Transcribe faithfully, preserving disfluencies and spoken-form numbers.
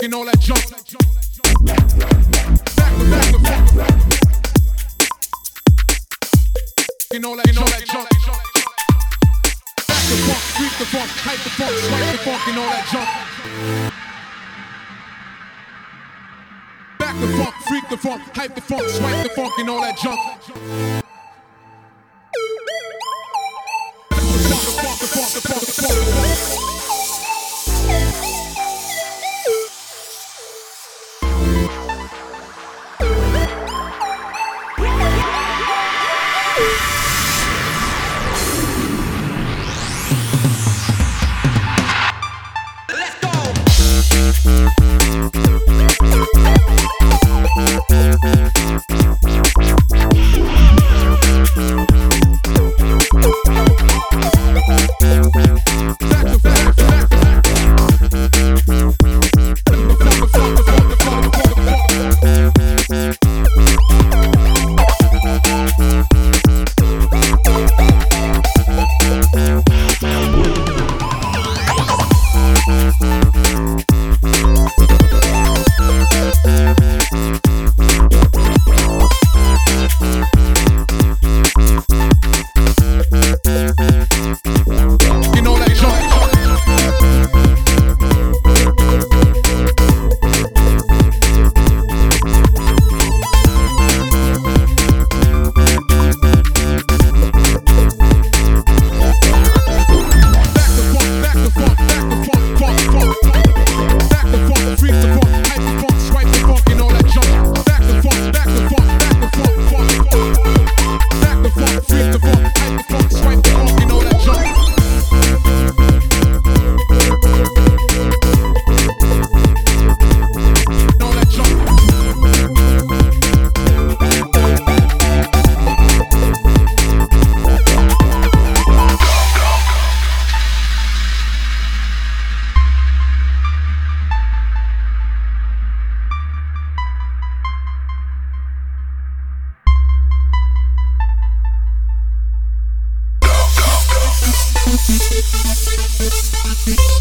and all that junk. Back to back to back. And all that, and all that junk. Back the funk, freak the funk, hype the funk, swipe the funk, and all that junk. Back the funk, freak the funk, hype the funk, swipe the funk, and all that junk. The funk, the funk, the funk, the funk, the funk, the funk. We'll be right back.